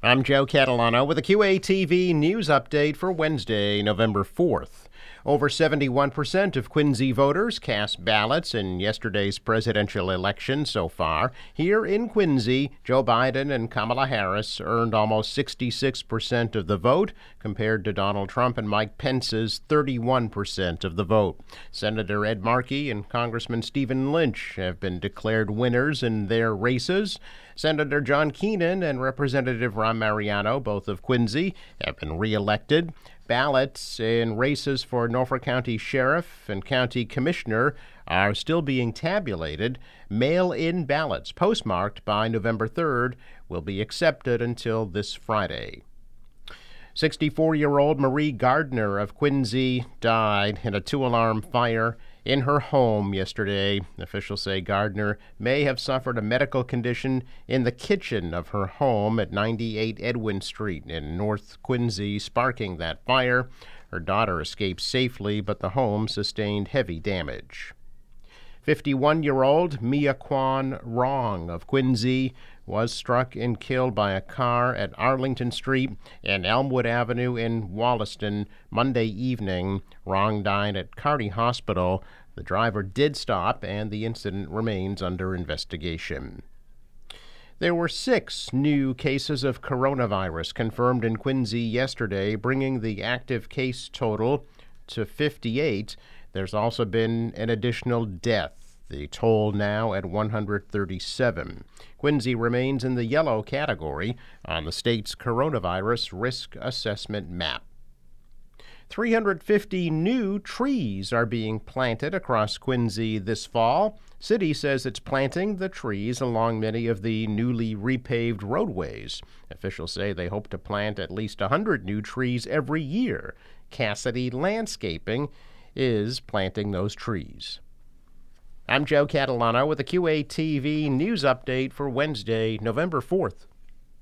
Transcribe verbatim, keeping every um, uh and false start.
I'm Joe Catalano with a Q A T V news update for Wednesday, November fourth. Over seventy-one percent of Quincy voters cast ballots in yesterday's presidential election so far. Here in Quincy, Joe Biden and Kamala Harris earned almost sixty-six percent of the vote, compared to Donald Trump and Mike Pence's thirty-one percent of the vote. Senator Ed Markey and Congressman Stephen Lynch have been declared winners in their races. Senator John Keenan and Representative Ron Mariano, both of Quincy, have been reelected. Ballots in races for Norfolk County Sheriff and County Commissioner are still being tabulated. Mail-in ballots postmarked by November third will be accepted until this Friday. sixty-four-year-old Marie Gardner of Quincy died in a two-alarm fire in her home yesterday. Officials say Gardner may have suffered a medical condition in the kitchen of her home at ninety-eight Edwin Street in North Quincy, sparking that fire. Her daughter escaped safely, but the home sustained heavy damage. fifty-one-year-old Mia Kwan Rong of Quincy was struck and killed by a car at Arlington Street and Elmwood Avenue in Wollaston Monday evening. Rong died at Carty Hospital. The driver did stop, and the incident remains under investigation. There were six new cases of coronavirus confirmed in Quincy yesterday, bringing the active case total to fifty-eight. There's also been an additional death. The toll now at one hundred thirty-seven. Quincy remains in the yellow category on the state's coronavirus risk assessment map. three hundred fifty new trees are being planted across Quincy this fall. City says it's planting the trees along many of the newly repaved roadways. Officials say they hope to plant at least one hundred new trees every year. Cassidy Landscaping is planting those trees. I'm Joe Catalano with a Q A T V news update for Wednesday, November fourth.